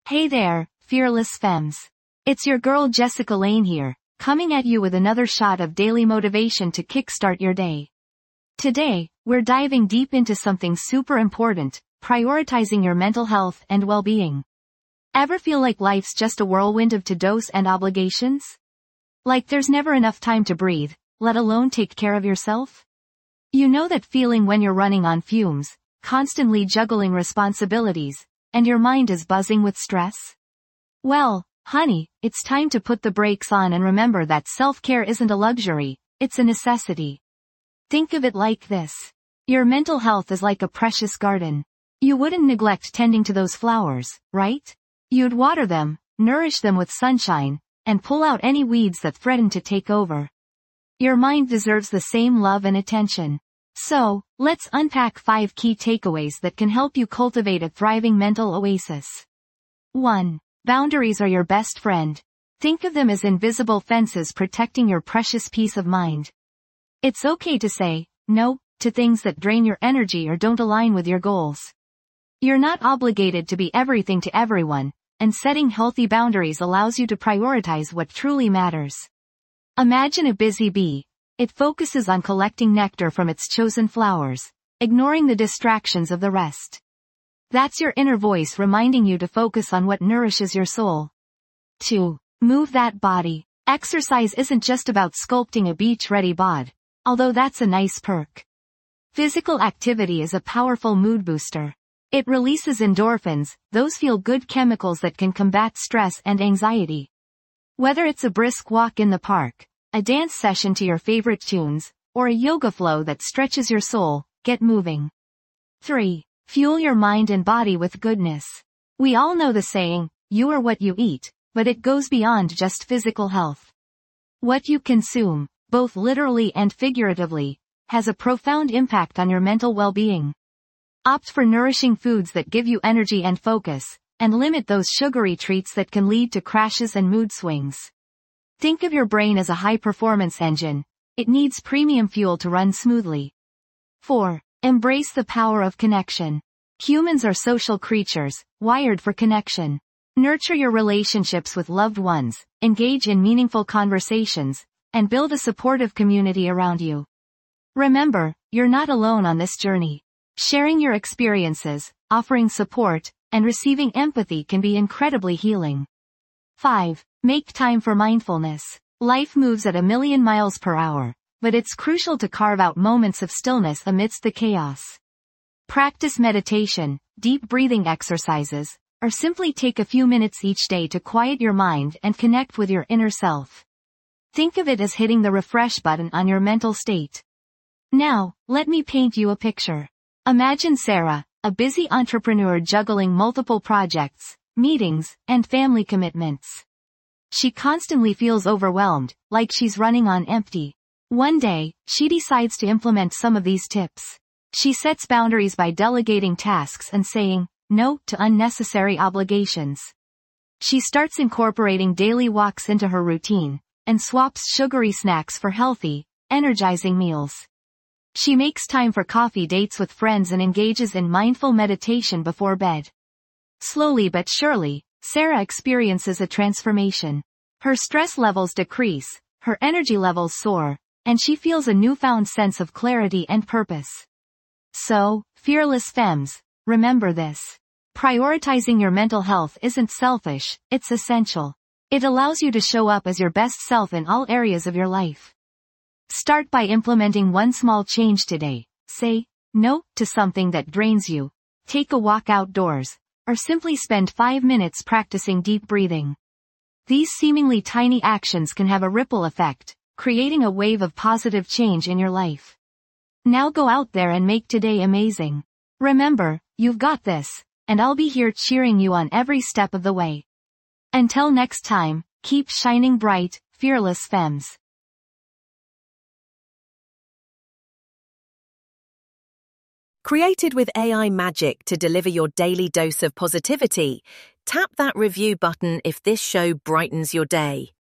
Hey there, fearless femmes. It's your girl Jessica Lane here, coming at you with another shot of daily motivation to kickstart your day. Today, we're diving deep into something super important, prioritizing your mental health and well-being. Ever feel like life's just a whirlwind of to-dos and obligations? Like there's never enough time to breathe, let alone take care of yourself? You know that feeling when you're running on fumes, constantly juggling responsibilities, and your mind is buzzing with stress? Well, honey, it's time to put the brakes on and remember that self-care isn't a luxury, it's a necessity. Think of it like this. Your mental health is like a precious garden. You wouldn't neglect tending to those flowers, right? You'd water them, nourish them with sunshine, and pull out any weeds that threaten to take over. Your mind deserves the same love and attention. So, let's unpack 5 key takeaways that can help you cultivate a thriving mental oasis. 1. Boundaries are your best friend. Think of them as invisible fences protecting your precious peace of mind. It's okay to say no to things that drain your energy or don't align with your goals. You're not obligated to be everything to everyone, and setting healthy boundaries allows you to prioritize what truly matters. Imagine a busy bee. It focuses on collecting nectar from its chosen flowers, ignoring the distractions of the rest. That's your inner voice reminding you to focus on what nourishes your soul. 2. Move that body. Exercise isn't just about sculpting a beach-ready bod, although that's a nice perk. Physical activity is a powerful mood booster. It releases endorphins, those feel-good chemicals that can combat stress and anxiety. Whether it's a brisk walk in the park, a dance session to your favorite tunes, or a yoga flow that stretches your soul, get moving. 3. Fuel your mind and body with goodness. We all know the saying, you are what you eat, but it goes beyond just physical health. What you consume, both literally and figuratively, has a profound impact on your mental well-being. Opt for nourishing foods that give you energy and focus, and limit those sugary treats that can lead to crashes and mood swings. Think of your brain as a high-performance engine. It needs premium fuel to run smoothly. 4. Embrace the power of connection. Humans are social creatures, wired for connection. Nurture your relationships with loved ones, engage in meaningful conversations, and build a supportive community around you. Remember, you're not alone on this journey. Sharing your experiences, offering support, and receiving empathy can be incredibly healing. 5. Make time for mindfulness. Life moves at 1,000,000 miles per hour, but it's crucial to carve out moments of stillness amidst the chaos. Practice meditation, deep breathing exercises, or simply take a few minutes each day to quiet your mind and connect with your inner self. Think of it as hitting the refresh button on your mental state. Now, let me paint you a picture. Imagine Sarah, a busy entrepreneur juggling multiple projects, meetings, and family commitments. She constantly feels overwhelmed, like she's running on empty. One day, she decides to implement some of these tips. She sets boundaries by delegating tasks and saying no to unnecessary obligations. She starts incorporating daily walks into her routine, and swaps sugary snacks for healthy, energizing meals. She makes time for coffee dates with friends and engages in mindful meditation before bed. Slowly but surely, Sarah experiences a transformation. Her stress levels decrease, her energy levels soar, and she feels a newfound sense of clarity and purpose. So, fearless femmes, remember this. Prioritizing your mental health isn't selfish, it's essential. It allows you to show up as your best self in all areas of your life. Start by implementing one small change today. Say no to something that drains you. Take a walk outdoors, or simply spend 5 minutes practicing deep breathing. These seemingly tiny actions can have a ripple effect, creating a wave of positive change in your life. Now go out there and make today amazing. Remember, you've got this, and I'll be here cheering you on every step of the way. Until next time, keep shining bright, fearless femmes. Created with AI magic to deliver your daily dose of positivity, tap that review button if this show brightens your day.